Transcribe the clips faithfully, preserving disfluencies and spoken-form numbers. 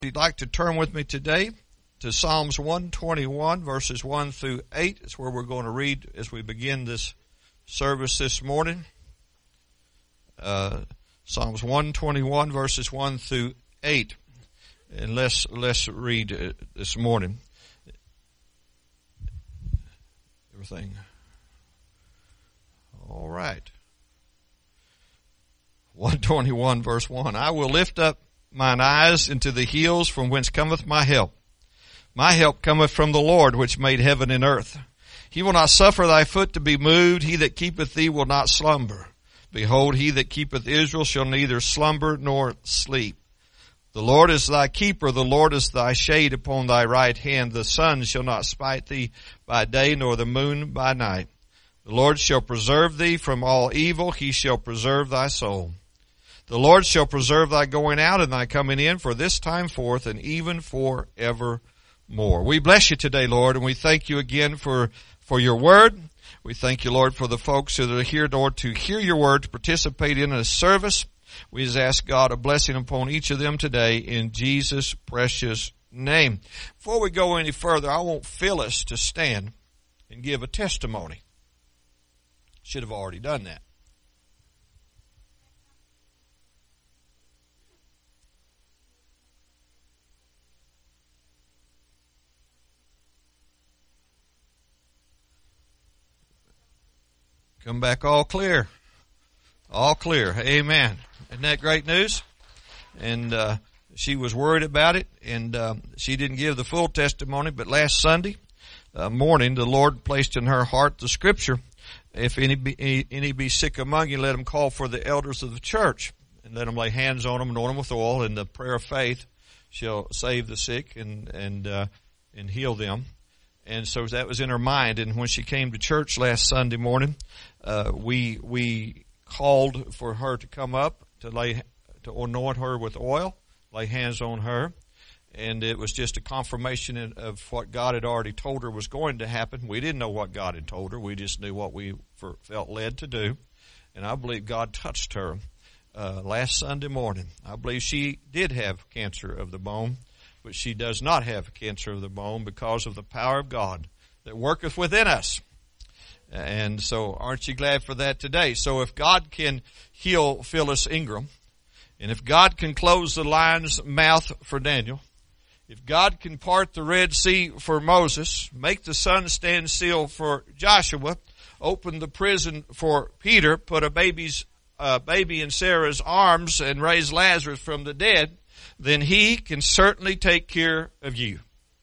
If you'd like to turn with me today to Psalms one twenty-one, verses one through eight. It's where we're going to read as we begin this service this morning. Uh, Psalms one twenty-one, verses one through eight. And let's, let's read uh, this morning. Everything. All right. one twenty-one, verse one. I will lift up mine eyes into the hills, from whence cometh my help. My help cometh from the Lord, which made heaven and earth. He will not suffer thy foot to be moved. He that keepeth thee will not slumber. Behold, he that keepeth Israel shall neither slumber nor sleep. The Lord is thy keeper. The Lord is thy shade upon thy right hand. The sun shall not smite thee by day, nor the moon by night. The Lord shall preserve thee from all evil. He shall preserve thy soul. The Lord shall preserve thy going out and thy coming in for this time forth and even for evermore. We bless you today, Lord, and we thank you again for, for your word. We thank you, Lord, for the folks that are here, Lord, to hear your word, to participate in a service. We just ask God a blessing upon each of them today in Jesus' precious name. Before we go any further, I want Phyllis to stand and give a testimony. Should have already done that. Come back all clear. All clear. Amen. Isn't that great news? And uh she was worried about it, and uh, she didn't give the full testimony, but last Sunday uh, morning, the Lord placed in her heart the scripture, if any be, any be sick among you, let them call for the elders of the church, and let them lay hands on them, anoint them with oil, and the prayer of faith shall save the sick and, and, uh, and heal them. And so that was in her mind. And when she came to church last Sunday morning, uh, we, we called for her to come up to lay, to anoint her with oil, lay hands on her. And it was just a confirmation of what God had already told her was going to happen. We didn't know what God had told her. We just knew what we felt led to do. And I believe God touched her, uh, last Sunday morning. I believe she did have cancer of the bone, but she does not have cancer of the bone because of the power of God that worketh within us. And so aren't you glad for that today? So if God can heal Phyllis Ingram, and if God can close the lion's mouth for Daniel, if God can part the Red Sea for Moses, make the sun stand still for Joshua, open the prison for Peter, put a baby's uh, baby in Sarah's arms and raise Lazarus from the dead, then he can certainly take care of you.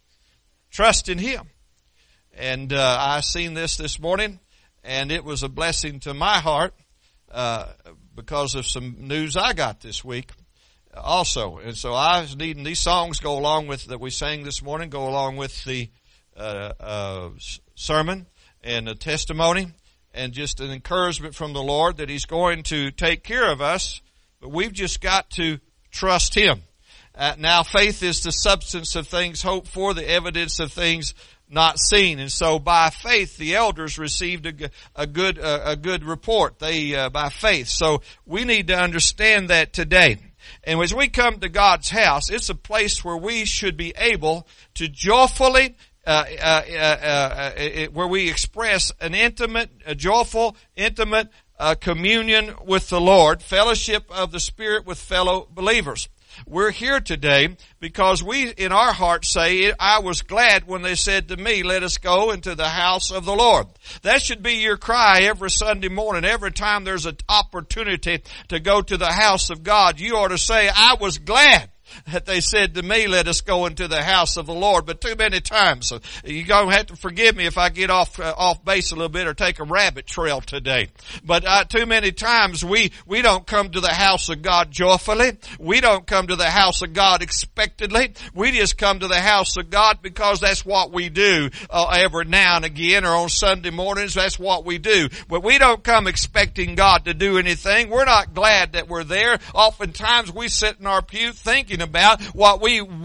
Trust in him. And uh, I seen this this morning, and it was a blessing to my heart uh, because of some news I got this week also. And so I was needing these songs go along with that we sang this morning, go along with the uh, uh, sermon and the testimony, and just an encouragement from the Lord that he's going to take care of us, but we've just got to trust him. Uh, now, faith is the substance of things hoped for, the evidence of things not seen. And so, by faith, the elders received a, a good uh, a good report. They uh, by faith. So we need to understand that today. And as we come to God's house, it's a place where we should be able to joyfully, uh, uh, uh, uh, uh, where we express an intimate, a joyful, intimate uh, communion with the Lord, fellowship of the Spirit with fellow believers. We're here today because we, in our hearts, say, I was glad when they said to me, let us go into the house of the Lord. That should be your cry every Sunday morning. Every time there's an opportunity to go to the house of God, you ought to say, I was glad that they said to me, let us go into the house of the Lord. But too many times, you're going to have to forgive me if I get off uh, off base a little bit or take a rabbit trail today. But uh, too many times we, we don't come to the house of God joyfully. We don't come to the house of God expectantly. We just come to the house of God because that's what we do uh, every now and again, or on Sunday mornings, that's what we do. But we don't come expecting God to do anything. We're not glad that we're there. Oftentimes we sit in our pew thinking about what we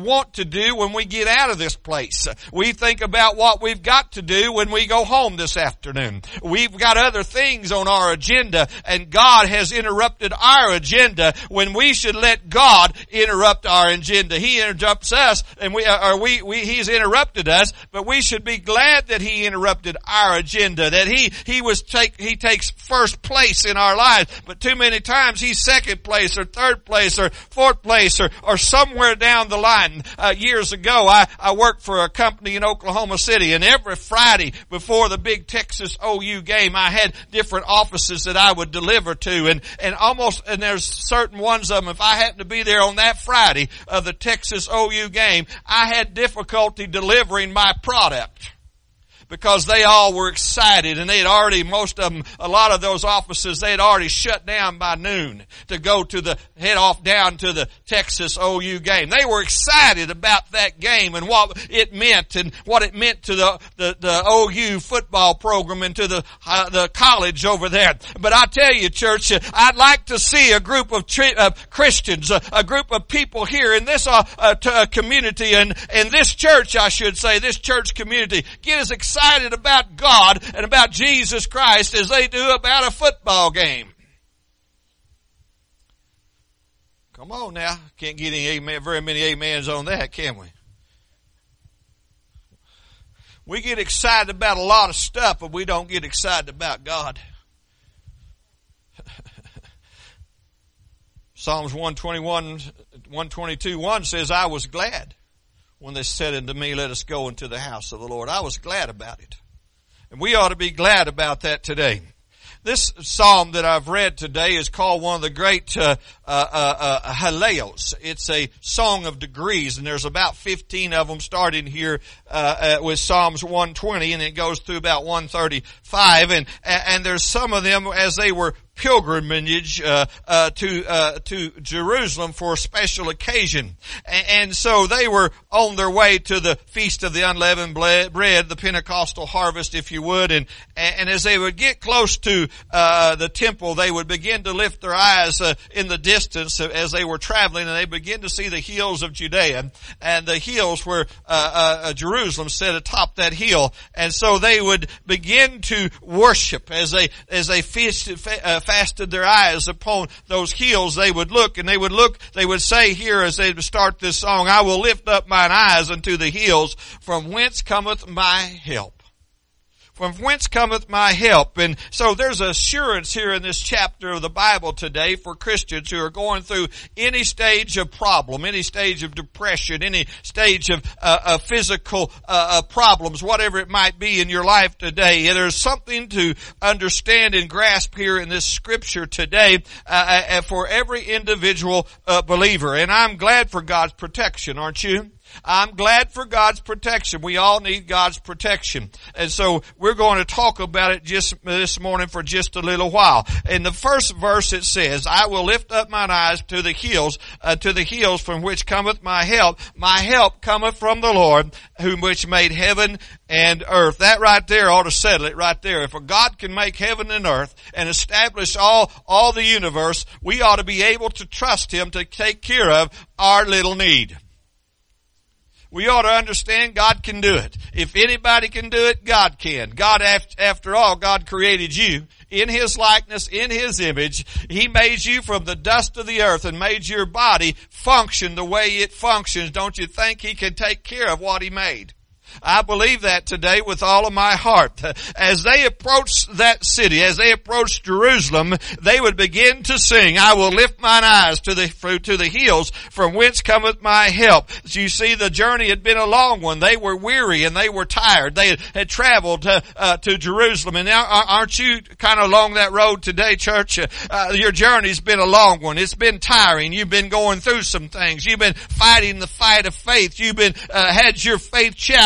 want to do when we get out of this place. We think about what we've got to do when we go home this afternoon. We've got other things on our agenda, and God has interrupted our agenda when we should let God interrupt our agenda. He interrupts us, and we, or we, we, He's interrupted us, but we should be glad that He interrupted our agenda, that He, He was take, He takes first place in our lives, but too many times He's second place or third place or fourth place or, or somewhere down the line. Uh, years ago, I, I worked for a company in Oklahoma City, and every Friday before the big Texas O U game, I had different offices that I would deliver to, and, and almost, and there's certain ones of them, if I happened to be there on that Friday of the Texas O U game, I had difficulty delivering my product, because they all were excited, and they'd already, most of them, a lot of those offices, they'd already shut down by noon to go to the, head off down to the Texas O U game. They were excited about that game and what it meant and what it meant to the, the, the O U football program and to the, uh, the college over there. But I tell you, church, I'd like to see a group of tri- uh, Christians, a, a group of people here in this uh, uh, t- uh, community and in this church, I should say, this church community, get as excited excited about God and about Jesus Christ as they do about a football game. Come on now. Can't get any amen, very many amens on that, can we? We get excited about a lot of stuff, but we don't get excited about God. Psalms one twenty-one, one twenty-two, one says, I was glad when they said unto me, let us go into the house of the Lord. I was glad about it. And we ought to be glad about that today. This psalm that I've read today is called one of the great uh, uh, uh, uh, Hallels. It's a song of degrees, and there's about fifteen of them starting here uh, uh, with Psalms one twenty, and it goes through about one thirty-five. And and there's some of them as they were pilgrimage uh, uh, to uh, to Jerusalem for a special occasion, and, and so they were on their way to the Feast of the Unleavened Bread, the Pentecostal harvest, if you would, and and as they would get close to uh, the temple, they would begin to lift their eyes uh, in the distance as they were traveling, and they begin to see the hills of Judea and the hills where uh, uh, Jerusalem sat atop that hill, and so they would begin to worship as they as they feasted. Uh, fasted their eyes upon those hills. They would look and they would look, they would say here as they would start this song, I will lift up mine eyes unto the hills, from whence cometh my help. From whence cometh my help? And so there's assurance here in this chapter of the Bible today for Christians who are going through any stage of problem, any stage of depression, any stage of uh, uh, physical uh, uh, problems, whatever it might be in your life today. And there's something to understand and grasp here in this scripture today uh, uh, for every individual uh, believer. And I'm glad for God's protection, aren't you? I'm glad for God's protection. We all need God's protection. And so we're going to talk about it just this morning for just a little while. In the first verse it says, I will lift up mine eyes to the hills, uh, to the hills from which cometh my help. My help cometh from the Lord, whom which made heaven and earth. That right there ought to settle it right there. If a God can make heaven and earth and establish all, all the universe, we ought to be able to trust Him to take care of our little need. We ought to understand God can do it. If anybody can do it, God can. God, after all, God created you in His likeness, in His image. He made you from the dust of the earth and made your body function the way it functions. Don't you think He can take care of what He made? I believe that today with all of my heart. As they approached that city, as they approached Jerusalem, they would begin to sing, I will lift mine eyes to the, to the hills from whence cometh my help. So you see, the journey had been a long one. They were weary and they were tired. They had traveled to, uh, to Jerusalem. And now, aren't you kind of along that road today, church? Uh, your journey's been a long one. It's been tiring. You've been going through some things. You've been fighting the fight of faith. You've been, uh, had your faith challenged.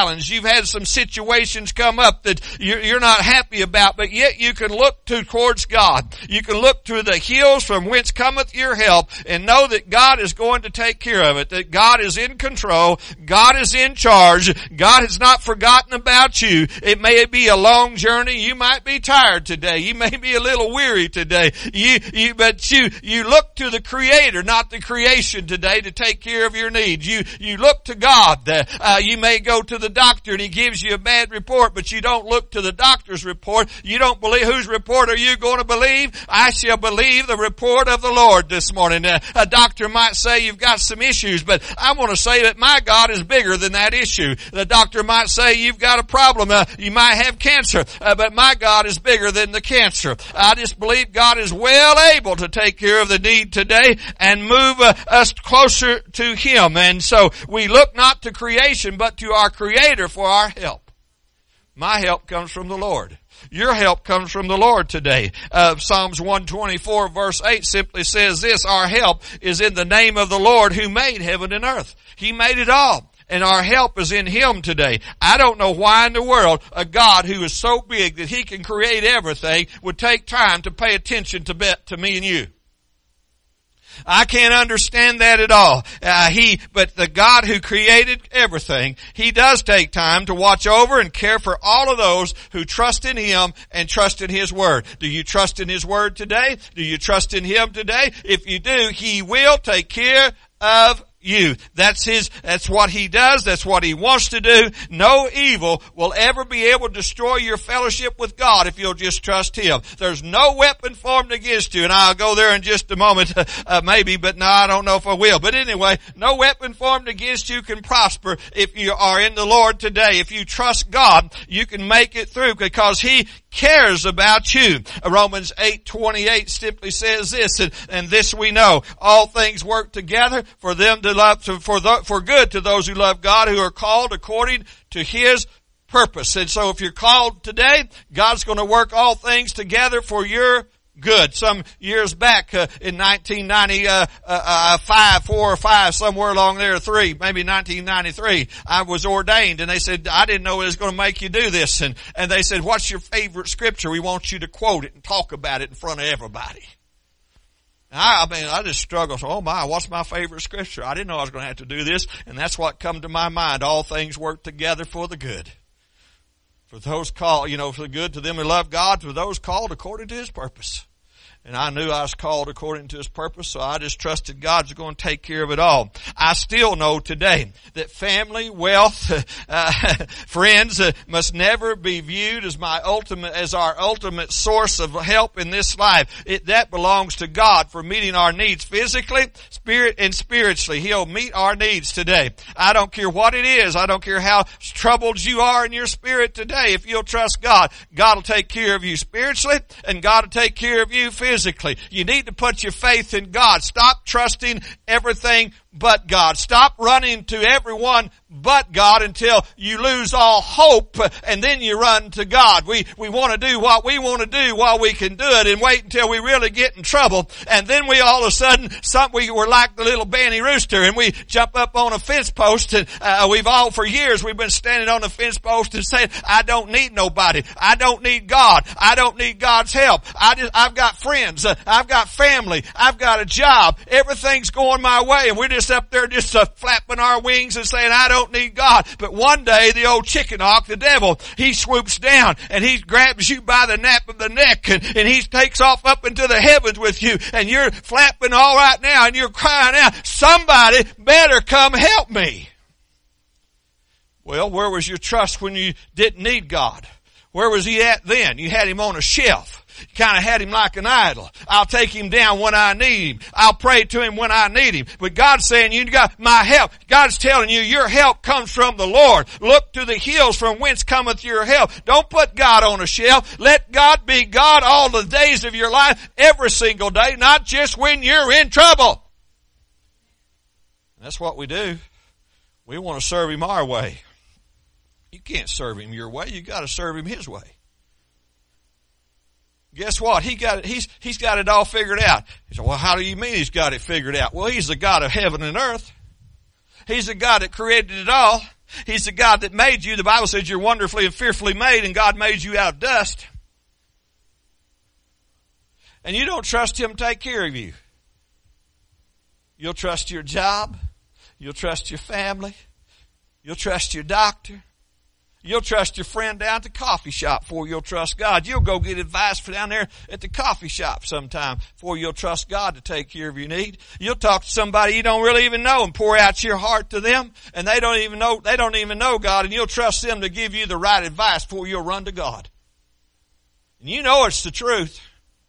challenged. You've had some situations come up that you're, you're not happy about, but yet you can look to, towards God. You can look to the hills from whence cometh your help and know that God is going to take care of it, that God is in control, God is in charge, God has not forgotten about you. It may be a long journey. You might be tired today. You may be a little weary today. You, you, but you, you look to the Creator, not the creation today, to take care of your needs. You, you look to God. Uh, you may go to the doctor and he gives you a bad report, but you don't look to the doctor's report. You don't believe, whose report are you going to believe? I shall believe the report of the Lord this morning. Uh, a doctor might say you've got some issues, but I want to say that my God is bigger than that issue. The doctor might say you've got a problem. Uh, you might have cancer, uh, but my God is bigger than the cancer. I just believe God is well able to take care of the need today and move uh, us closer to Him. And so we look not to creation, but to our Creator for our help. My help comes from the Lord. Your help comes from the Lord today. Uh, Psalms one twenty-four verse eight simply says this: our help is in the name of the Lord who made heaven and earth. He made it all. And our help is in Him today. I don't know why in the world a God who is so big that He can create everything would take time to pay attention to, be, to me and you. I can't understand that at all. Uh, he, but the God who created everything, He does take time to watch over and care for all of those who trust in Him and trust in His Word. Do you trust in His Word today? Do you trust in Him today? If you do, He will take care of you. That's His, that's what He does. That's what He wants to do. No evil will ever be able to destroy your fellowship with God if you'll just trust Him. There's no weapon formed against you, and I'll go there in just a moment, uh, maybe, but no, I don't know if I will. But anyway, no weapon formed against you can prosper if you are in the Lord today. If you trust God, you can make it through because He cares about you. Romans eight twenty-eight simply says this, and, and this we know: all things work together for them to love, to, for the, for good to those who love God, who are called according to His purpose. And so, if you're called today, God's going to work all things together for your good. Some years back, uh, in nineteen ninety-five, uh, uh, four or five, somewhere along there, three, maybe nineteen ninety-three, I was ordained, and they said, I didn't know it was going to make you do this. And, and they said, what's your favorite scripture? We want you to quote it and talk about it in front of everybody. I, I mean, I just struggled. Oh my, what's my favorite scripture? I didn't know I was going to have to do this. And that's what come to my mind. All things work together for the good. For those called, you know, for the good to them who love God, for those called according to His purpose. And I knew I was called according to His purpose, so I just trusted God's going to take care of it all. I still know today that family, wealth, uh, friends uh, must never be viewed as my ultimate, as our ultimate source of help in this life. It, that belongs to God for meeting our needs physically, spirit, and spiritually. He'll meet our needs today. I don't care what it is. I don't care how troubled you are in your spirit today. If you'll trust God, God will take care of you spiritually, and God will take care of you physically. Physically. You need to put your faith in God. Stop trusting everything but God. Stop running to everyone but God until you lose all hope, and then you run to God. We, we want to do what we want to do while we can do it and wait until we really get in trouble. And then we all of a sudden, some, we were like the little banty rooster, and we jump up on a fence post, and uh, we've all for years, we've been standing on a fence post and saying, I don't need nobody. I don't need God. I don't need God's help. I just, I've got friends. Uh, I've got family. I've got a job. Everything's going my way, and we're just up there just uh, flapping our wings and saying, I don't need God. But one day, the old chicken hawk, the devil, he swoops down and he grabs you by the nape of the neck, and, and he takes off up into the heavens with you, and you're flapping all right now, and you're crying out, somebody better come help me. Well, where was your trust when you didn't need God? Where was He at then? You had Him on a shelf. You kind of had Him like an idol. I'll take Him down when I need Him. I'll pray to Him when I need Him. But God's saying, you got my help. God's telling you, your help comes from the Lord. Look to the hills from whence cometh your help. Don't put God on a shelf. Let God be God all the days of your life, every single day, not just when you're in trouble. That's what we do. We want to serve Him our way. You can't serve Him your way. You got to serve Him His way. Guess what? He got it. He's he's got it all figured out. He said, "Well, how do you mean He's got it figured out?" Well, He's the God of heaven and earth. He's the God that created it all. He's the God that made you. The Bible says you're wonderfully and fearfully made, and God made you out of dust. And you don't trust Him to take care of you. You'll trust your job. You'll trust your family. You'll trust your doctor. You'll trust your friend down at the coffee shop before you'll trust God. You'll go get advice for down there at the coffee shop sometime before you'll trust God to take care of your need. You'll talk to somebody you don't really even know and pour out your heart to them, and they don't even know, they don't even know God, and you'll trust them to give you the right advice before you'll run to God. And you know it's the truth.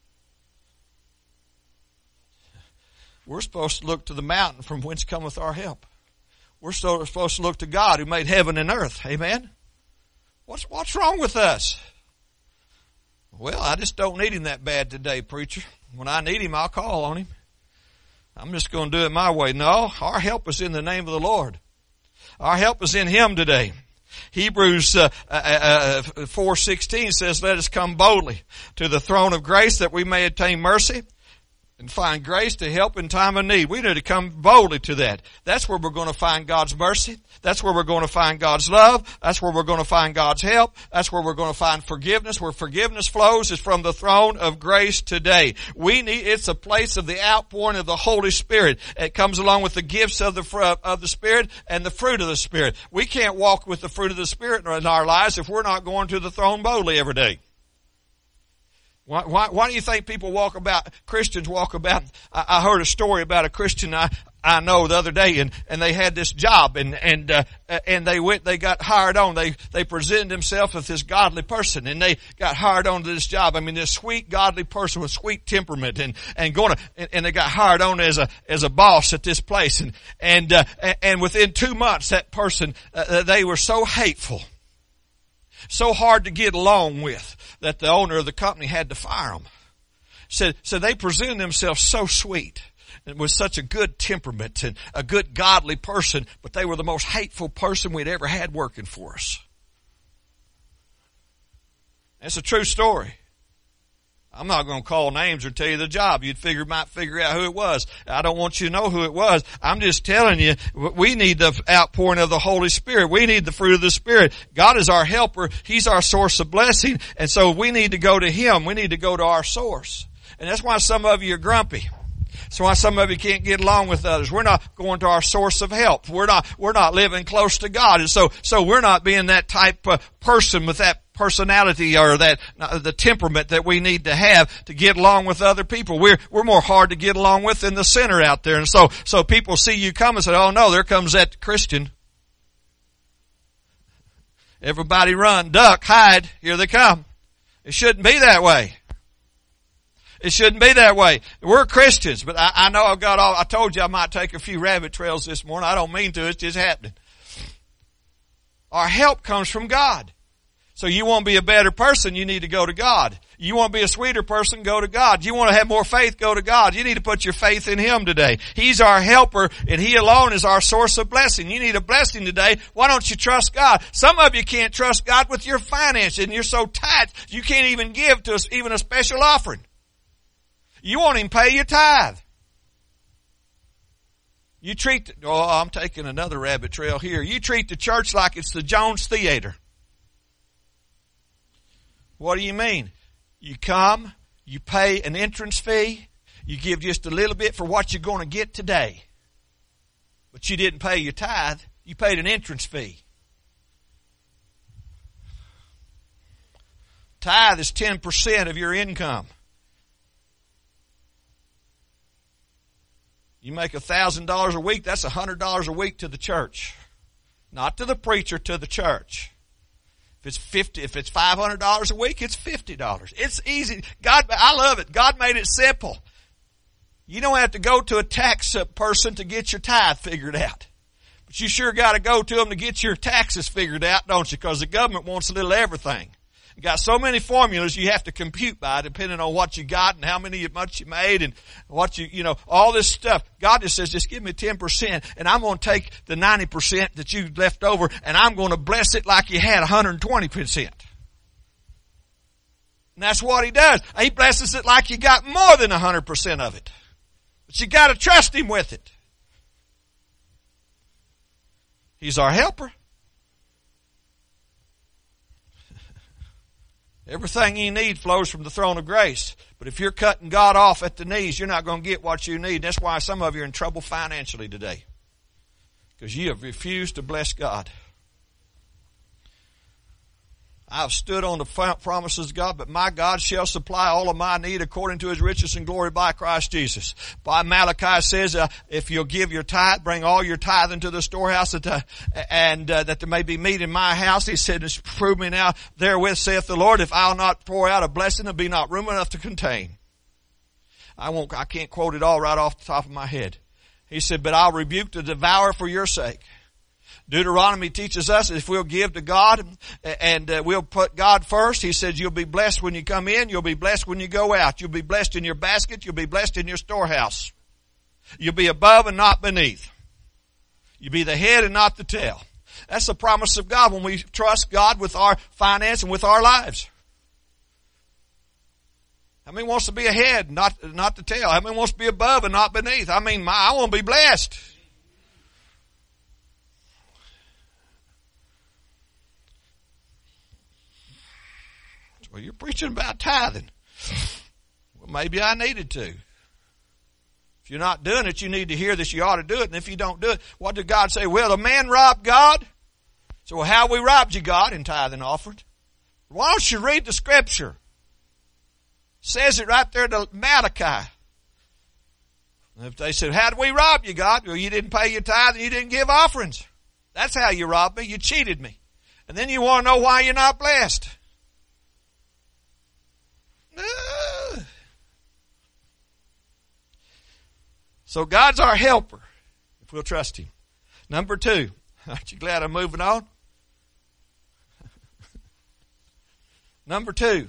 We're supposed to look to the mountain from whence cometh our help. We're supposed to look to God who made heaven and earth. Amen? What's, what's wrong with us? Well, I just don't need Him that bad today, preacher. When I need Him, I'll call on Him. I'm just going to do it my way. No, our help is in the name of the Lord. Our help is in Him today. Hebrews uh, uh, uh, four sixteen says, let us come boldly to the throne of grace that we may obtain mercy and find grace to help in time of need. We need to come boldly to that. That's where we're going to find God's mercy. That's where we're going to find God's love. That's where we're going to find God's help. That's where we're going to find forgiveness. Where forgiveness flows is from the throne of grace today. We need, it's a place of the outpouring of the Holy Spirit. It comes along with the gifts of the, of the Spirit and the fruit of the Spirit. We can't walk with the fruit of the Spirit in our lives if we're not going to the throne boldly every day. Why, why, why do you think people walk about, Christians walk about, I, I heard a story about a Christian I, I know the other day, and, and they had this job, and, and, uh, and they went, they got hired on, they, they presented themselves as this godly person, and they got hired on to this job. I mean, this sweet, godly person with sweet temperament, and, and going to, and, and they got hired on as a, as a boss at this place, and, and, uh, and within two months, that person, uh, they were so hateful, so hard to get along with, that the owner of the company had to fire them. So, so they presented themselves so sweet and with such a good temperament and a good godly person, but they were the most hateful person we'd ever had working for us. That's a true story. I'm not going to call names or tell you the job. You'd figure, might figure out who it was. I don't want you to know who it was. I'm just telling you, we need the outpouring of the Holy Spirit. We need the fruit of the Spirit. God is our helper. He's our source of blessing. And so we need to go to Him. We need to go to our source. And that's why some of you are grumpy. That's why some of you can't get along with others. We're not going to our source of help. We're not, we're not living close to God. And so, so we're not being that type of person with that personality or that, uh, the temperament that we need to have to get along with other people. We're, we're more hard to get along with than the sinner out there. And so, so people see you come and say, oh no, there comes that Christian. Everybody run, duck, hide, here they come. It shouldn't be that way. It shouldn't be that way. We're Christians, but I, I know I've got all, I told you I might take a few rabbit trails this morning. I don't mean to, it's just happening. Our help comes from God. So you want to be a better person, you need to go to God. You want to be a sweeter person, go to God. You want to have more faith, go to God. You need to put your faith in Him today. He's our helper, and He alone is our source of blessing. You need a blessing today. Why don't you trust God? Some of you can't trust God with your finances, and you're so tight, you can't even give to us even a special offering. You won't even pay your tithe. You treat, the, oh, I'm taking another rabbit trail here. You treat the church like it's the Jones Theater. What do you mean? You come, you pay an entrance fee, you give just a little bit for what you're going to get today. But you didn't pay your tithe, you paid an entrance fee. Tithe is ten percent of your income. You make a thousand dollars a week, that's a hundred dollars a week to the church. Not to the preacher, to the church. If it's fifty, if it's five hundred dollars a week, it's fifty dollars. It's easy. God, I love it. God made it simple. You don't have to go to a tax person to get your tithe figured out. But you sure got to go to them to get your taxes figured out, don't you? Because the government wants a little everything. You got so many formulas you have to compute by depending on what you got and how many much you made and what you, you know, all this stuff. God just says, just give me ten percent and I'm going to take the ninety percent that you left over and I'm going to bless it like you had one hundred twenty percent. And that's what He does. He blesses it like you got more than one hundred percent of it. But you got to trust Him with it. He's our helper. Everything you need flows from the throne of grace. But if you're cutting God off at the knees, you're not going to get what you need. That's why some of you are in trouble financially today. Because you have refused to bless God. I've stood on the promises of God, but my God shall supply all of my need according to His riches and glory by Christ Jesus. By Malachi says, uh, if you'll give your tithe, bring all your tithe into the storehouse, that, uh, and uh, that there may be meat in my house. He said, prove me now therewith, saith the Lord, if I'll not pour out a blessing, there'll be not room enough to contain. I won't, I can't quote it all right off the top of my head. He said, but I'll rebuke the devourer for your sake. Deuteronomy teaches us if we'll give to God and uh, we'll put God first, He says you'll be blessed when you come in, you'll be blessed when you go out. You'll be blessed in your basket, you'll be blessed in your storehouse. You'll be above and not beneath. You'll be the head and not the tail. That's the promise of God when we trust God with our finance and with our lives. How many wants to be ahead, not not the tail? How many wants to be above and not beneath? I mean, my, I want to be blessed. Well, you're preaching about tithing. Well, maybe I needed to. If you're not doing it, you need to hear this. You ought to do it. And if you don't do it, what did God say? Well, the man robbed God. So well, how we robbed you, God, in tithing and offering? Why don't you read the scripture? It says it right there to Malachi. And if they said, how did we rob you, God? Well, you didn't pay your tithe and you didn't give offerings. That's how you robbed me. You cheated me. And then you want to know why you're not blessed. So God's our helper if we'll trust Him. Number two, aren't you glad I'm moving on? Number two,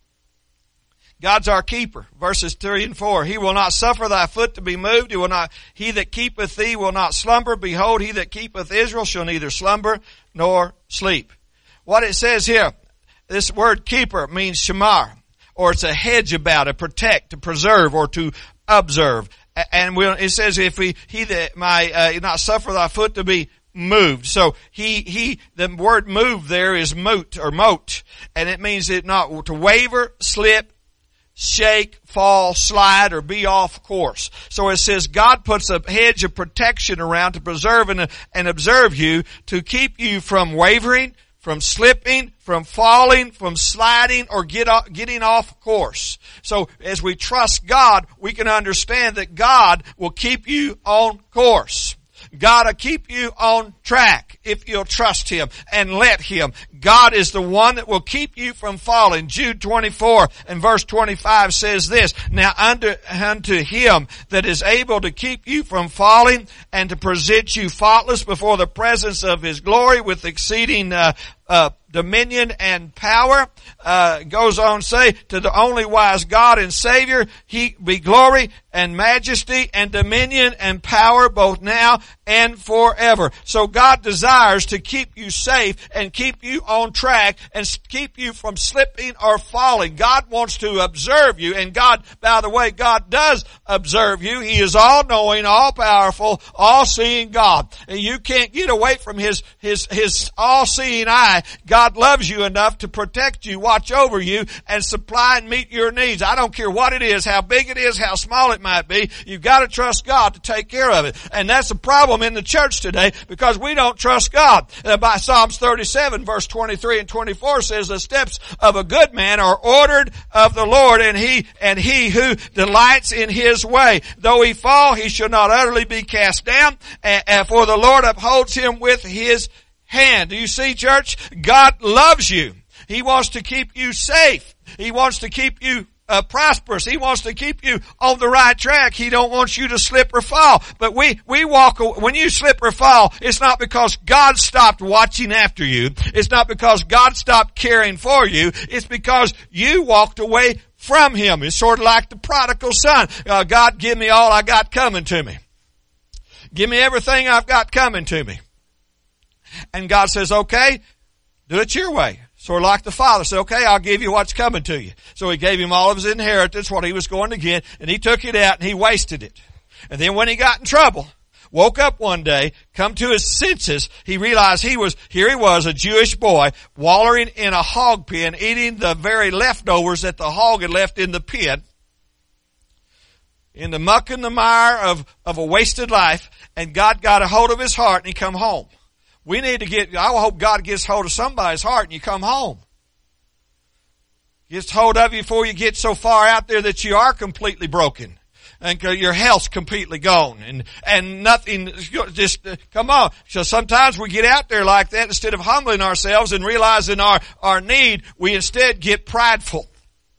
God's our keeper. Verses three and four. He will not suffer thy foot to be moved. He will not. He that keepeth thee will not slumber. Behold, he that keepeth Israel shall neither slumber nor sleep. What it says here, this word keeper means shamar. Or it's a hedge about, to protect, to preserve, or to observe. And we'll, it says, if we, he that might uh, not suffer thy foot to be moved. So he, he, the word move there is moot or moat. And it means it not to waver, slip, shake, fall, slide, or be off course. So it says God puts a hedge of protection around to preserve and, and observe you, to keep you from wavering, from slipping, from falling, from sliding, or get off, getting off course. So as we trust God, we can understand that God will keep you on course. God will keep you on track if you'll trust Him and let Him. God is the one that will keep you from falling. Jude twenty-four and verse twenty-five says this, now unto, unto Him that is able to keep you from falling and to present you faultless before the presence of His glory with exceeding uh, uh, dominion and power, uh, goes on to say, to the only wise God and Savior, He be glory and majesty and dominion and power both now and forever. So God desires to keep you safe and keep you on track and keep you from slipping or falling. God wants to observe you, and God, by the way, God does observe you. He is all-knowing, all-powerful, all-seeing God. And you can't get away from His, His, His all-seeing eye. God loves you enough to protect you, watch over you, and supply and meet your needs. I don't care what it is, how big it is, how small it might be. You've got to trust God to take care of it. And that's a problem in the church today, because we don't trust God. Uh, by Psalms thirty-seven, verse twenty-three and twenty-four says, the steps of a good man are ordered of the Lord, and he, and he who delights in His way. Though he fall, he shall not utterly be cast down, and, and for the Lord upholds him with His hand. Do you see, church? God loves you. He wants to keep you safe. He wants to keep you uh, prosperous. He wants to keep you on the right track. He don't want you to slip or fall. But we, we walk, when you slip or fall, it's not because God stopped watching after you. It's not because God stopped caring for you. It's because you walked away from Him. It's sort of like the prodigal son. Uh, God, give me all I got coming to me. Give me everything I've got coming to me. And God says, okay, do it your way. Sort of like the father said, okay, I'll give you what's coming to you. So He gave him all of his inheritance, what he was going to get, and he took it out and he wasted it. And then when he got in trouble, woke up one day, come to his senses. He realized he was, here he was, a Jewish boy, wallowing in a hog pen, eating the very leftovers that the hog had left in the pen, in the muck and the mire of, of a wasted life, and God got a hold of his heart and he come home. We need to get, I hope God gets hold of somebody's heart and you come home. Gets hold of you before you get so far out there that you are completely broken. And your health's completely gone. And, and nothing, just, uh, come on. So sometimes we get out there like that, instead of humbling ourselves and realizing our, our need, we instead get prideful.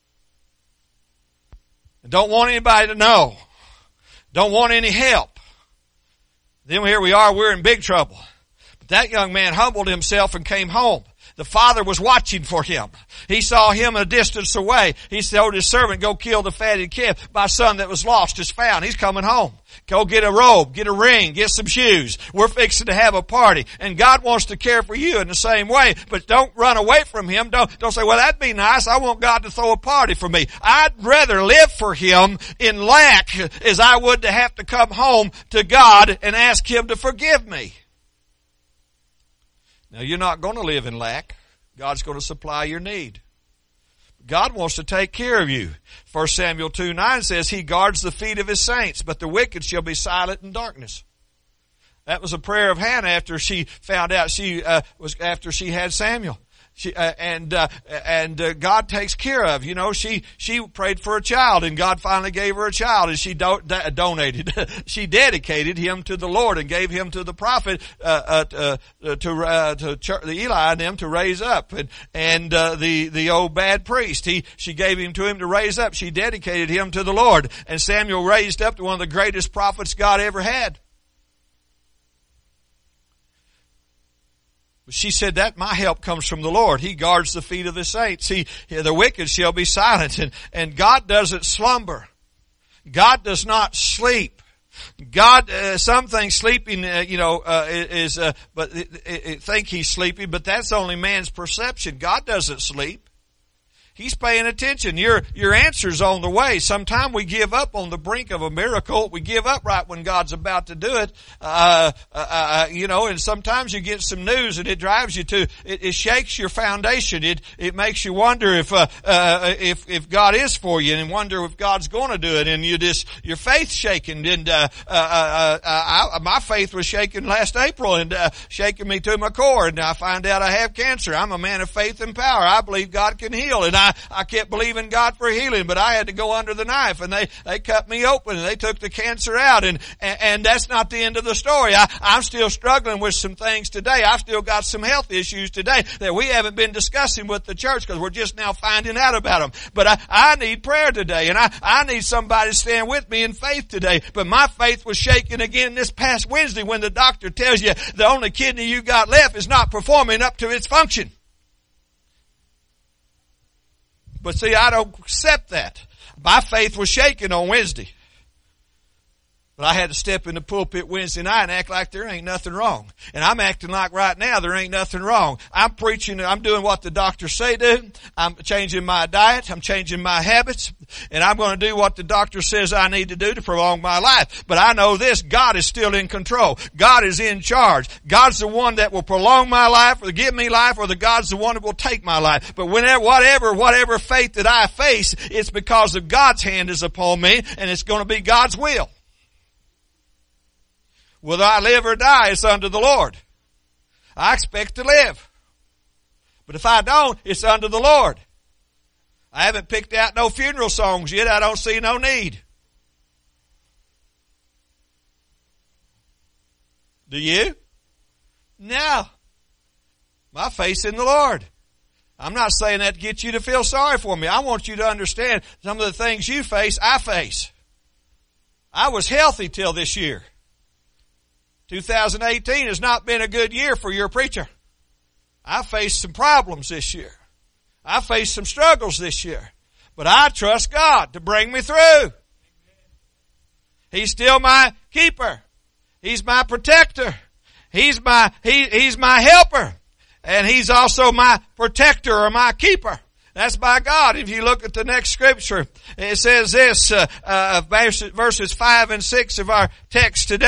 Don't want anybody to know. Don't want any help. Then here we are, we're in big trouble. But that young man humbled himself and came home. The father was watching for him. He saw him a distance away. He told his servant, go kill the fatted calf. My son that was lost is found. He's coming home. Go get a robe, get a ring, get some shoes. We're fixing to have a party. And God wants to care for you in the same way. But don't run away from him. Don't, don't say, well, that'd be nice. I want God to throw a party for me. I'd rather live for him in lack as I would to have to come home to God and ask him to forgive me. Now, you're not going to live in lack. God's going to supply your need. God wants to take care of you. First Samuel two nine says, he guards the feet of his saints, but the wicked shall be silent in darkness. That was a prayer of Hannah after she found out she uh, was after she had Samuel. She, uh, and, uh, and, uh, God takes care of, you know, she, she prayed for a child and God finally gave her a child and she do, do, donated, she dedicated him to the Lord and gave him to the prophet, uh, uh, uh to, uh, to Ch- the Eli and them to raise up. And, and, uh, the, the old bad priest, he, she gave him to him to raise up. She dedicated him to the Lord. And Samuel raised up to one of the greatest prophets God ever had. She said that my help comes from the Lord. He guards the feet of the saints. He, the wicked shall be silent. And, and God doesn't slumber. God does not sleep. God, uh, some think sleeping, uh, you know, uh, is, uh, but it, it, it think he's sleeping, but that's only man's perception. God doesn't sleep. He's paying attention. Your, your answer's on the way. Sometimes we give up on the brink of a miracle. We give up right when God's about to do it. Uh, uh, uh you know, and sometimes you get some news and it drives you to, it, it shakes your foundation. It, it makes you wonder if, uh, uh, if, if God is for you and wonder if God's going to do it. And you just, your faith's shaking. And, uh, uh, uh, uh I, my faith was shaken last April and, uh, shaking me to my core. And I find out I have cancer. I'm a man of faith and power. I believe God can heal. And I I kept believing God for healing, but I had to go under the knife and they, they cut me open and they took the cancer out and, and, and that's not the end of the story. I, I'm still struggling with some things today. I've still got some health issues today that we haven't been discussing with the church because we're just now finding out about them. But I, I need prayer today and I, I need somebody to stand with me in faith today. But my faith was shaken again this past Wednesday when the doctor tells you the only kidney you got left is not performing up to its function. But see, I don't accept that. My faith was shaken on Wednesday. But I had to step in the pulpit Wednesday night and act like there ain't nothing wrong. And I'm acting like right now there ain't nothing wrong. I'm preaching, I'm doing what the doctors say do. I'm changing my diet. I'm changing my habits. And I'm going to do what the doctor says I need to do to prolong my life. But I know this, God is still in control. God is in charge. God's the one that will prolong my life or give me life, or the God's the one that will take my life. But whenever, whatever, whatever faith that I face, it's because of God's hand is upon me and it's going to be God's will. Whether I live or die, it's unto the Lord. I expect to live. But if I don't, it's unto the Lord. I haven't picked out no funeral songs yet. I don't see no need. Do you? No. My faith's in the Lord. I'm not saying that to get you to feel sorry for me. I want you to understand some of the things you face, I face. I was healthy till this year. two thousand eighteen has not been a good year for your preacher. I faced some problems this year. I faced some struggles this year. But I trust God to bring me through. He's still my keeper. He's my protector. He's my, he, he's my helper. And He's also my protector or my keeper. That's by God. If you look at the next scripture, it says this, uh, uh, verses five and six of our text today.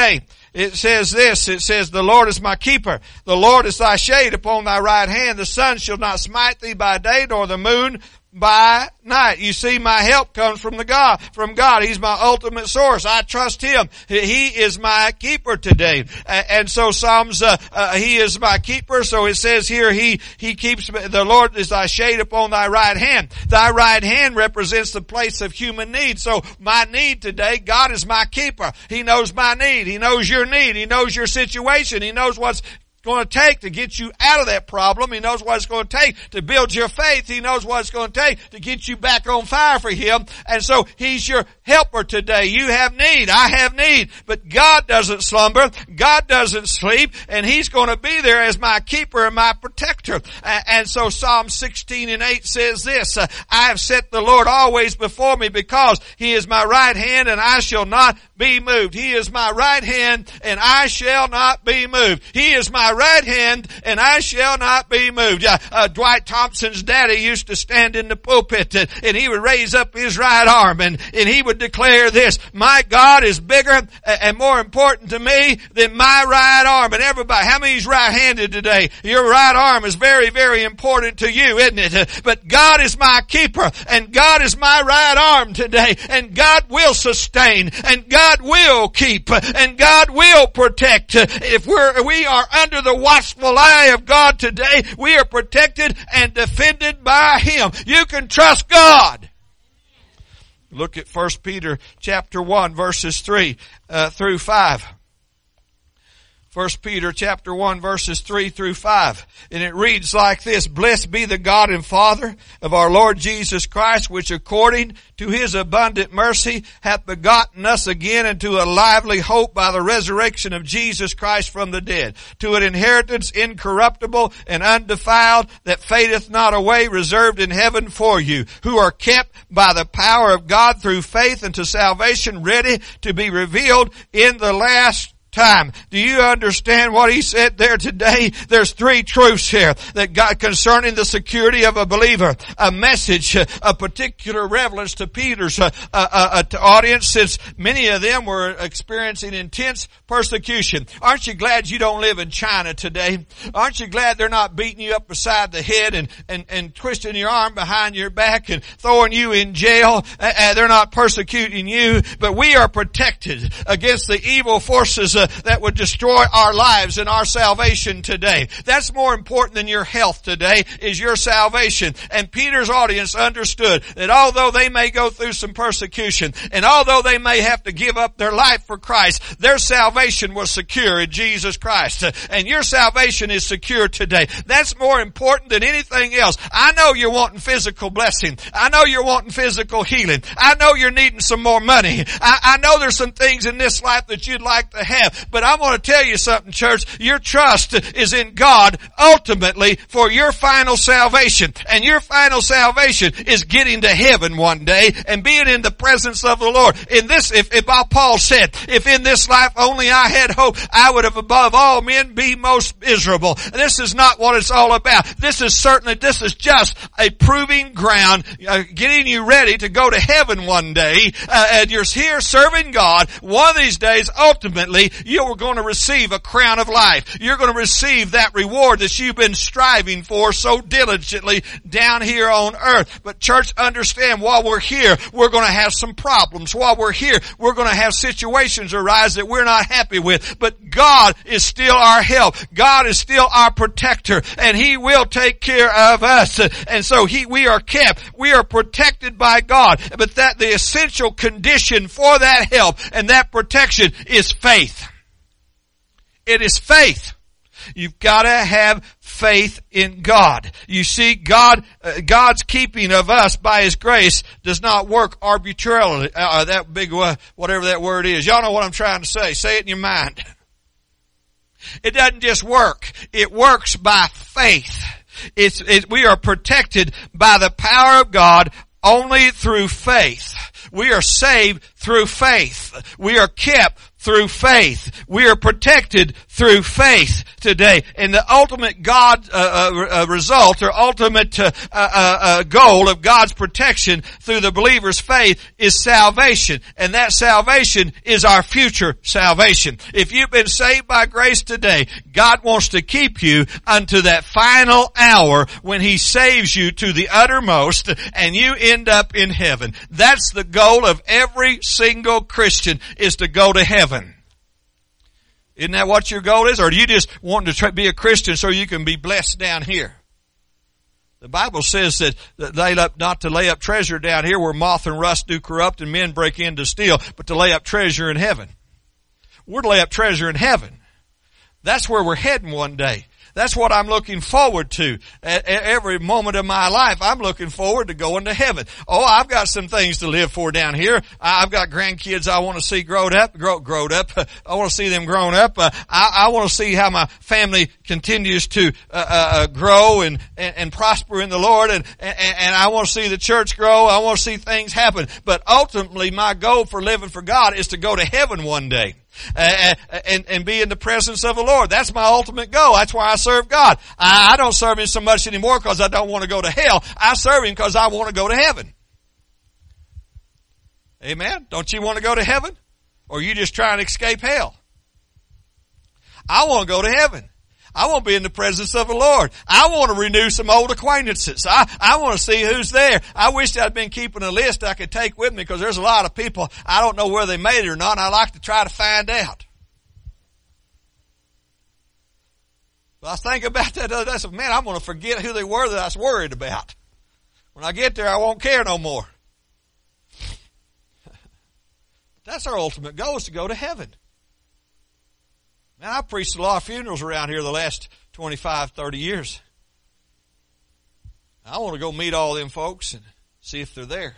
it says this, it says, the Lord is my keeper. The Lord is thy shade upon thy right hand. The sun shall not smite thee by day, nor the moon by night. You see, my help comes from the God, from God. He's my ultimate source. I trust Him. He is my keeper today. And so Psalms, uh, uh, He is my keeper. So it says here, He, He keeps, the Lord is thy shade upon thy right hand. Thy right hand represents the place of human need. So my need today, God is my keeper. He knows my need. He knows your need. He knows your situation. He knows what's going to take to get you out of that problem. He knows what it's going to take to build your faith. He knows what it's going to take to get you back on fire for Him. And so He's your helper today. You have need. I have need. But God doesn't slumber. God doesn't sleep. And He's going to be there as my keeper and my protector. And so Psalm sixteen and eight says this, I have set the Lord always before me, because He is my right hand and I shall not be moved. He is my right hand and I shall not be moved. He is my right hand and I shall not be moved. Uh, uh, Dwight Thompson's daddy used to stand in the pulpit and, and he would raise up his right arm and, and he would declare this, my God is bigger and more important to me than my right arm. And everybody, how many is right-handed today? Your right arm is very, very important to you, isn't it? But God is my keeper and God is my right arm today, and God will sustain and God will keep and God will protect. If we're, we are under the watchful eye of God today, we are protected and defended by Him. You can trust God. Look at First Peter chapter one, verses three uh, through five. First Peter chapter one, verses three through five. And it reads like this, Blessed be the God and Father of our Lord Jesus Christ, which according to His abundant mercy hath begotten us again into a lively hope by the resurrection of Jesus Christ from the dead, to an inheritance incorruptible and undefiled, that fadeth not away, reserved in heaven for you, who are kept by the power of God through faith unto salvation, ready to be revealed in the last time. Do you understand what he said there today? There's three truths here that God concerning the security of a believer. A message, a particular relevance to Peter's uh, uh, uh, audience, since many of them were experiencing intense persecution. Aren't you glad you don't live in China today? Aren't you glad they're not beating you up beside the head and, and, and twisting your arm behind your back and throwing you in jail? Uh, uh, they're not persecuting you, but we are protected against the evil forces Uh, that would destroy our lives and our salvation today. That's more important than your health today, is your salvation. And Peter's audience understood that although they may go through some persecution, and although they may have to give up their life for Christ, their salvation was secure in Jesus Christ. And your salvation is secure today. That's more important than anything else. I know you're wanting physical blessing. I know you're wanting physical healing. I know you're needing some more money. I, I know there's some things in this life that you'd like to have. But I want to tell you something, church. Your trust is in God ultimately for your final salvation. And your final salvation is getting to heaven one day and being in the presence of the Lord. In this, if, if Paul said, if in this life only I had hope, I would have above all men be most miserable. This is not what it's all about. This is certainly, this is just a proving ground, uh, getting you ready to go to heaven one day. Uh, and you're here serving God. One of these days, ultimately, you're going to receive a crown of life. You're going to receive that reward that you've been striving for so diligently down here on earth. But church, understand, while we're here, we're going to have some problems. While we're here, we're going to have situations arise that we're not happy with. But God is still our help. God is still our protector, and He will take care of us. And so He, we are kept. We are protected by God. But that the essential condition for that help and that protection is faith. It is faith. You've got to have faith in God. You see, God, uh, God's keeping of us by His grace does not work arbitrarily. Uh, that big, uh, whatever that word is. Y'all know what I'm trying to say. Say it in your mind. It doesn't just work. It works by faith. It's, it, we are protected by the power of God only through faith. We are saved through faith. We are kept through faith. We are protected through faith today. And the ultimate God uh, uh, result or ultimate uh, uh, uh, goal of God's protection through the believer's faith is salvation. And that salvation is our future salvation. If you've been saved by grace today, God wants to keep you unto that final hour when He saves you to the uttermost and you end up in heaven. That's the goal of every single Christian, is to go to heaven. Isn't that what your goal is? Or do you just want to try, be a Christian so you can be blessed down here? The Bible says that, that they up, not to lay up treasure down here where moth and rust do corrupt and men break in to steal, but to lay up treasure in heaven. We're to lay up treasure in heaven. That's where we're heading one day. That's what I'm looking forward to. At every moment of my life, I'm looking forward to going to heaven. Oh, I've got some things to live for down here. I've got grandkids I want to see growed up, grow, growed up. I want to see them grown up. I, I want to see how my family continues to uh, uh, grow and, and, and prosper in the Lord. And, and, and I want to see the church grow. I want to see things happen. But ultimately, my goal for living for God is to go to heaven one day. Uh, and, and be in the presence of the Lord. That's my ultimate goal. That's why I serve God. I, I don't serve Him so much anymore because I don't want to go to hell. I serve Him because I want to go to heaven. Amen? Don't you want to go to heaven? Or are you just trying to escape hell? I want to go to heaven. I want to be in the presence of the Lord. I want to renew some old acquaintances. I, I want to see who's there. I wish I'd been keeping a list I could take with me because there's a lot of people, I don't know where they made it or not, and I like to try to find out. But I think about that the other day, I said, man, I'm going to forget who they were that I was worried about. When I get there, I won't care no more. That's our ultimate goal, is to go to heaven. Man, I've preached a lot of funerals around here the last twenty-five, thirty years. I want to go meet all them folks and see if they're there.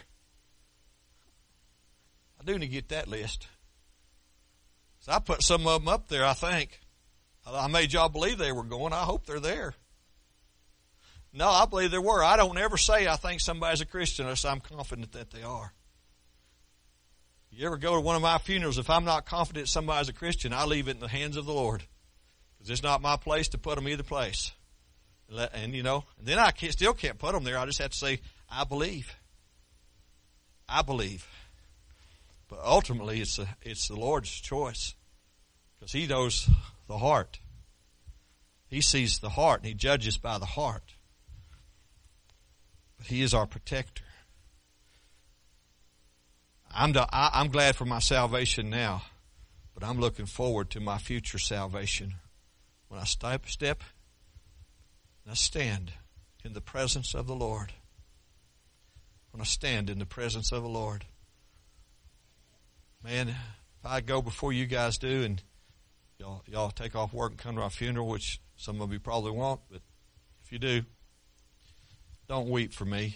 I do need to get that list. So I put some of them up there, I think. I made y'all believe they were going. I hope they're there. No, I believe they were. I don't ever say I think somebody's a Christian unless I'm confident that they are. You ever go to one of my funerals, if I'm not confident somebody's a Christian, I leave it in the hands of the Lord. Because it's not my place to put them either place. And, let, and you know, and then I can't, still can't put them there. I just have to say, I believe. I believe. But ultimately, it's, a, it's the Lord's choice. Because He knows the heart. He sees the heart, and He judges by the heart. But He is our protector. I'm, the, I, I'm glad for my salvation now, but I'm looking forward to my future salvation. When I step, step and I stand in the presence of the Lord. When I stand in the presence of the Lord. Man, if I go before you guys do and y'all, y'all take off work and come to our funeral, which some of you probably won't, but if you do, don't weep for me.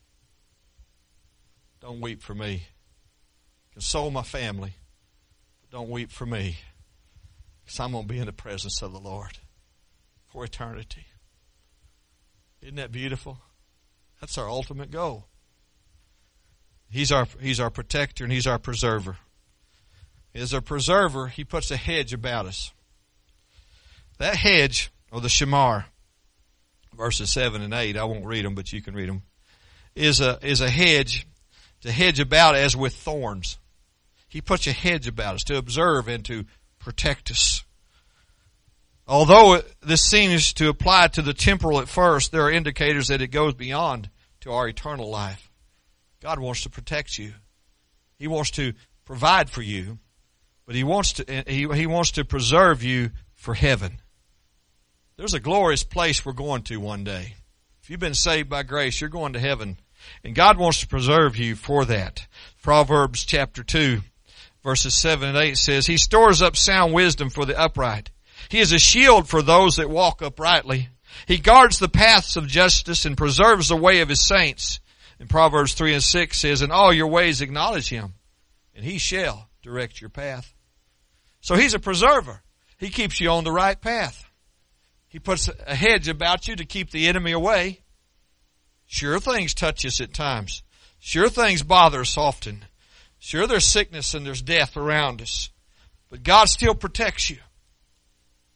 Don't weep for me. Console my family, but don't weep for me, because I'm going to be in the presence of the Lord for eternity. Isn't that beautiful? That's our ultimate goal. He's our, He's our protector and He's our preserver. As a preserver, He puts a hedge about us. That hedge, or the shamar, verses seven and eight, I won't read them, but you can read them, is a, is a hedge to hedge about as with thorns. He puts a hedge about us to observe and to protect us. Although this seems to apply to the temporal at first, there are indicators that it goes beyond to our eternal life. God wants to protect you. He wants to provide for you, but He wants to, He, He wants to preserve you for heaven. There's a glorious place we're going to one day. If you've been saved by grace, you're going to heaven. And God wants to preserve you for that. Proverbs chapter two, verses seven and eight says, He stores up sound wisdom for the upright. He is a shield for those that walk uprightly. He guards the paths of justice and preserves the way of His saints. And Proverbs three and six says, In all your ways acknowledge Him, and He shall direct your path. So He's a preserver. He keeps you on the right path. He puts a hedge about you to keep the enemy away. Sure, things touch us at times. Sure, things bother us often. Sure, there's sickness and there's death around us. But God still protects you.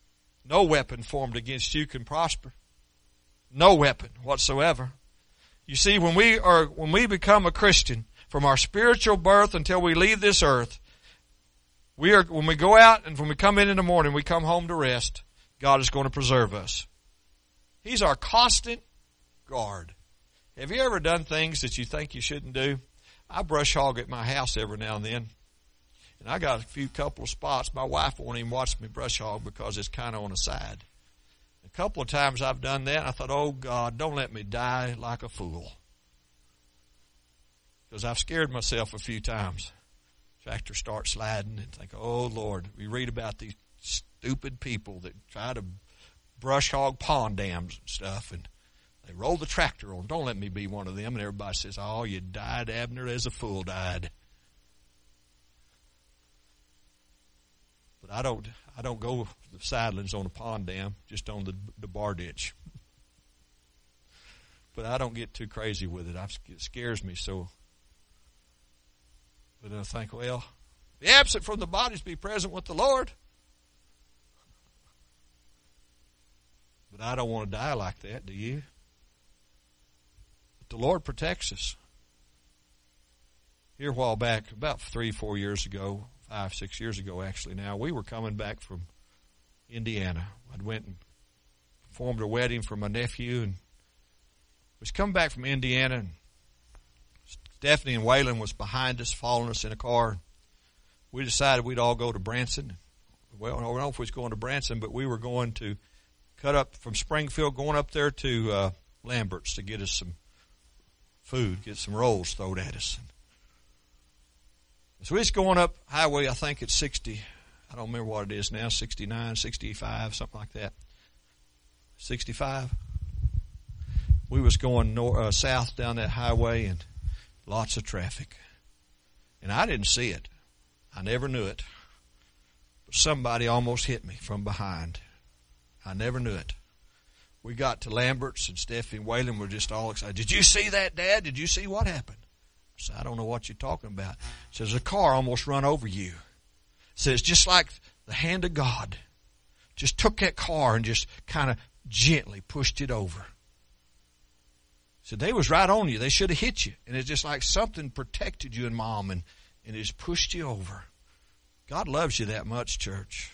No weapon formed against you can prosper. No weapon whatsoever. You see, when we are, when we become a Christian, from our spiritual birth until we leave this earth, we are, when we go out and when we come in in the morning, we come home to rest, God is going to preserve us. He's our constant guard. Have you ever done things that you think you shouldn't do? I brush hog at my house every now and then. And I got a few couple of spots. My wife won't even watch me brush hog because it's kind of on the side. A couple of times I've done that, and I thought, oh, God, don't let me die like a fool. Because I've scared myself a few times. Tractor starts sliding and think, oh, Lord. We read about these stupid people that try to brush hog pond dams and stuff, and they roll the tractor on. Don't let me be one of them. And everybody says, oh, you died, Abner, as a fool died. But I don't I don't go the sidelines on a pond dam, just on the, the bar ditch. But I don't get too crazy with it. I've, it scares me so. But then I think, well, be absent from the bodies, be present with the Lord. But I don't want to die like that, do you? But the Lord protects us. Here a while back, about three, four years ago, five, six years ago actually now, we were coming back from Indiana. I went and performed a wedding for my nephew and was coming back from Indiana, and Stephanie and Waylon was behind us, following us in a car. We decided we'd all go to Branson. Well, I don't know if we was going to Branson, but we were going to cut up from Springfield, going up there to uh, Lambert's to get us some food, get some rolls thrown at us. So it's going up highway, I think it's sixty, I don't remember what it is now, sixty-nine, sixty-five, something like that. sixty-five. We was going north, uh, south down that highway, and lots of traffic. And I didn't see it. I never knew it. But somebody almost hit me from behind. I never knew it. We got to Lambert's, and Stephanie and Waylon were just all excited. Did you see that, Dad? Did you see what happened? I said, I don't know what you're talking about. He says, a car almost run over you. Says, just like the hand of God just took that car and just kind of gently pushed it over. So they was right on you. They should have hit you. And it's just like something protected you and Mom, and, and it just pushed you over. God loves you that much, church.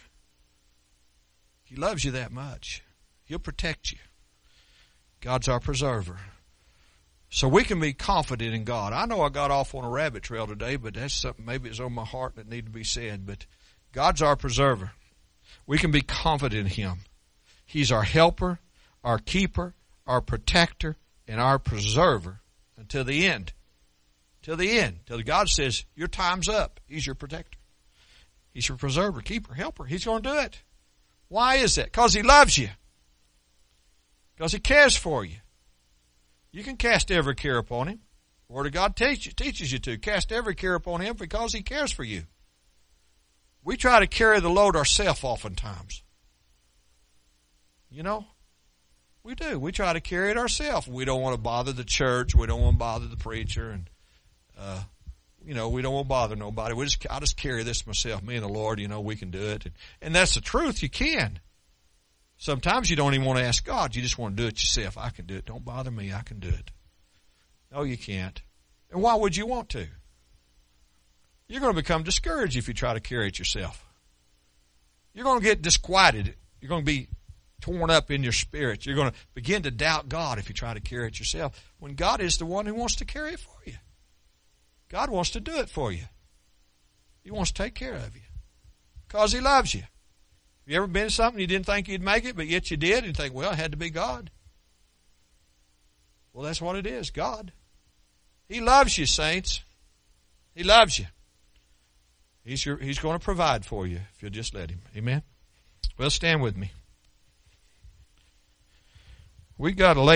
He loves you that much. He'll protect you. God's our preserver. So we can be confident in God. I know I got off on a rabbit trail today, but that's something maybe it's on my heart that need to be said. But God's our preserver. We can be confident in Him. He's our helper, our keeper, our protector, and our preserver until the end. Till the end. Till God says, your time's up. He's your protector. He's your preserver, keeper, helper. He's going to do it. Why is that? Because He loves you. Because He cares for you. You can cast every care upon Him. The Word of God teach, teaches you to. Cast every care upon Him because He cares for you. We try to carry the load ourselves oftentimes. You know? We do. We try to carry it ourselves. We don't want to bother the church. We don't want to bother the preacher. And, uh, you know, we don't want to bother nobody. We just, I just carry this myself. Me and the Lord, you know, we can do it. And, and that's the truth. You can. Sometimes you don't even want to ask God. You just want to do it yourself. I can do it. Don't bother me. I can do it. No, you can't. And why would you want to? You're going to become discouraged if you try to carry it yourself. You're going to get disquieted. You're going to be torn up in your spirit. You're going to begin to doubt God if you try to carry it yourself, when God is the one who wants to carry it for you. God wants to do it for you. He wants to take care of you because He loves you. Have you ever been in something you didn't think you'd make it, but yet you did, and you think, well, it had to be God? Well, that's what it is, God. He loves you, saints. He loves you. He's, your, he's going to provide for you if you'll just let Him. Amen? Well, stand with me. We got a lady.